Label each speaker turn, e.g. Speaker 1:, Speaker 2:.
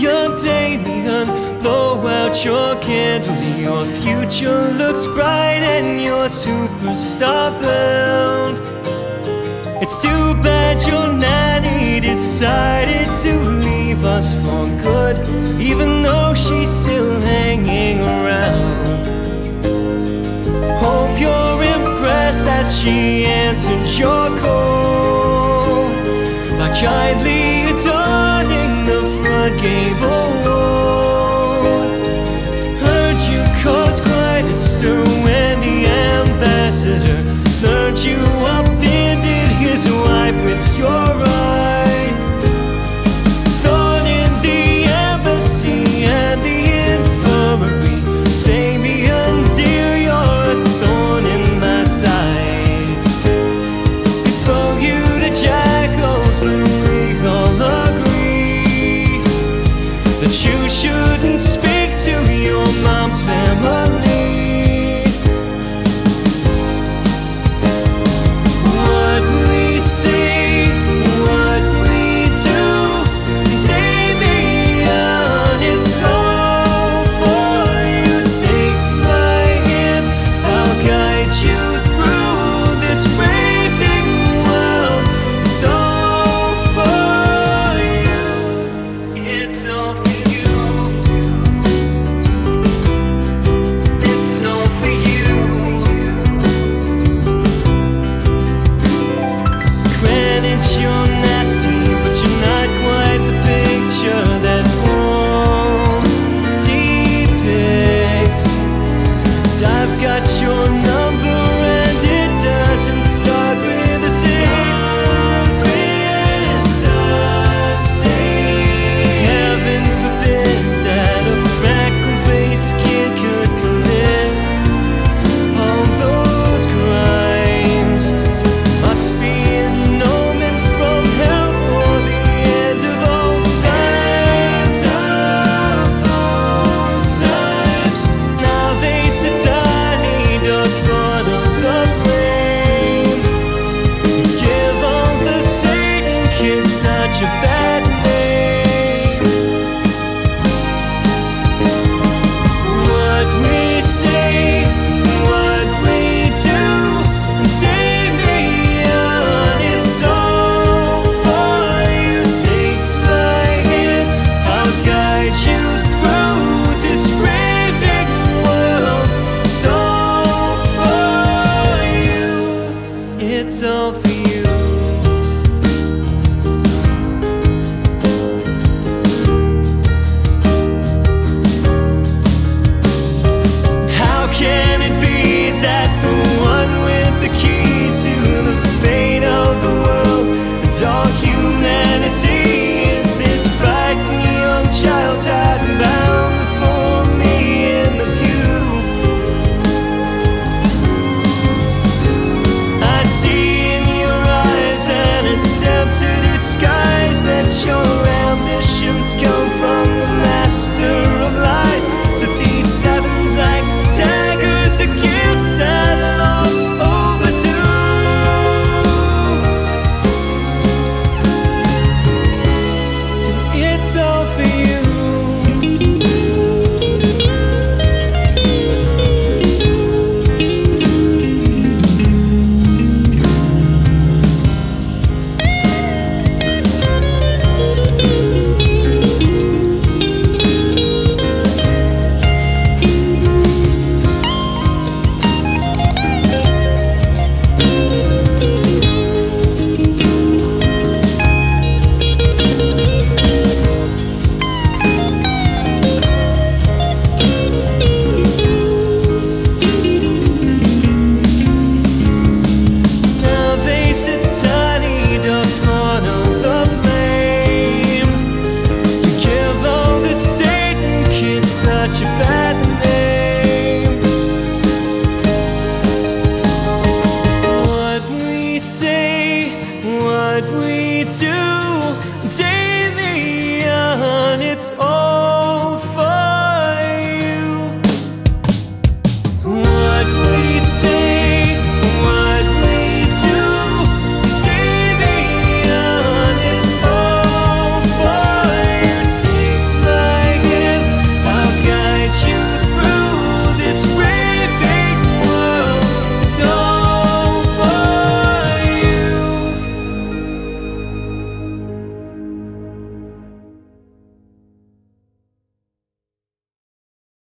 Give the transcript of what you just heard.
Speaker 1: Damien, Damien, blow out your candles. Your future looks bright and you're superstar bound. It's too bad your nanny decided to leave us for good, even though she's still hanging around. Hope you're impressed that she answered your call by kindly adorning the front gable wall. Heard you caused quite a stir when the ambassador learned you upended his wife with your eye. Thought in the embassy and the infirmary, Damien dear, you're a thorn in my side. Could throw you to jackals, but we all agree that you shouldn't speak to your mom's family. Such a bad name. What we say, what we do, Damien, it's all for you. Take my hand, I'll guide you through this raving world. It's all for you. It's all for you. Can it be that the one with the key to the fate of the world and all humanity is this frightened young child tied and bound before me in the pew? I see in your eyes an attempt to disguise that your ambitions come from the master of lies. So these 7 black daggers are gifts that love overdue. And it's all for you. Such a bad name. What we say, what we do, Damien, it's all